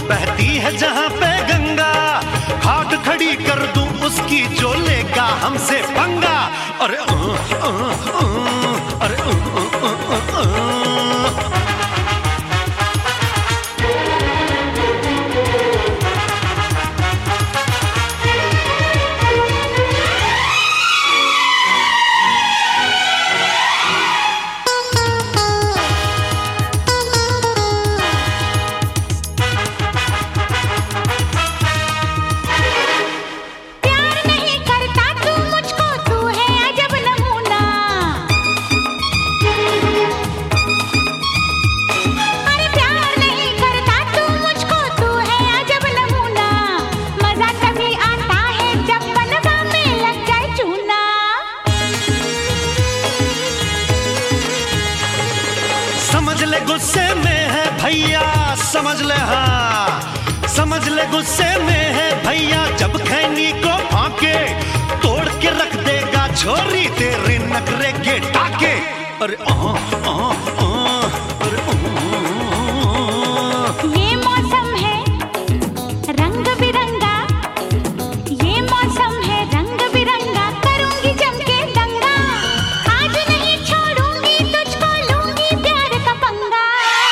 बहती है जहाँ पे गंगा, घाट खड़ी कर दूं उसकी जो लेगा हमसे पंगा। अरे अरे गुस्से में है भैया समझ ले, हाँ समझ ले गुस्से में है भैया, जब खैनी को फाके तोड़ के रख देगा छोरी तेरे नखरे के टाके। अरे ये मौसम है रंग बिरंगा, ये मौसम है रंग बिरंगा, करूंगी जम के दंगा, आज नहीं छोड़ूंगी तुझको, लूंगी प्यार का पंगा।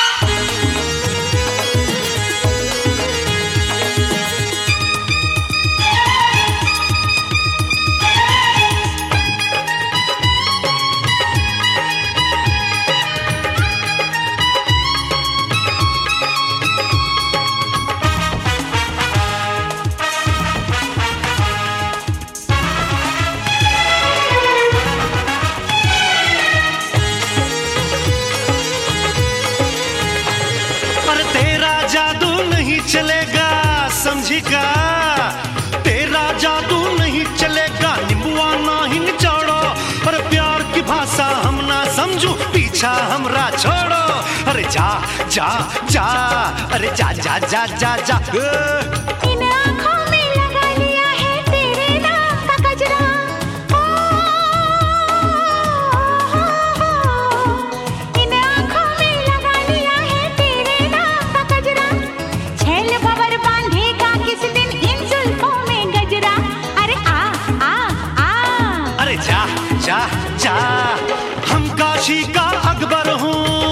जादू नहीं चलेगा समझी का, तेरा जादू नहीं चलेगा, नींबुआ ना ही निचोड़ो, और प्यार की भाषा हम ना समझू, पीछा हमरा छोड़ो। अरे जा जा जा, अरे जा जा जा जा जा, इन आँखों में लगा लिया है तेरे नाम का गजरा, इन आँखों में लगा लिया है तेरे नाम का गजरा, छैल भंवर बांधेगा किस दिन इन जुल्फों में गजरा। अरे आ आ आ, अरे जा जा जा, हम काशी का अकबर हूँ,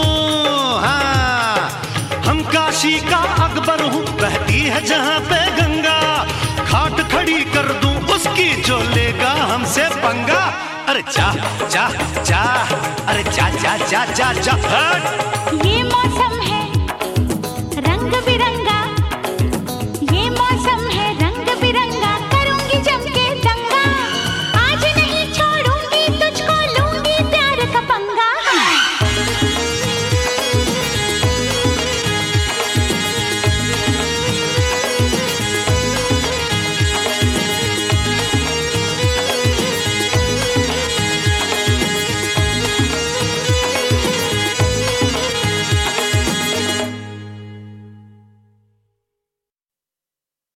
हाँ हम काशी का अकबर हूँ, बहती है जहाँ पे गंगा, घाट खड़ी कर दूं उसकी जो लेगा हमसे पंगा। अरे जा जा जा, अरे जा जा जा जा जा, ये मौसम है रंग बिरंगा।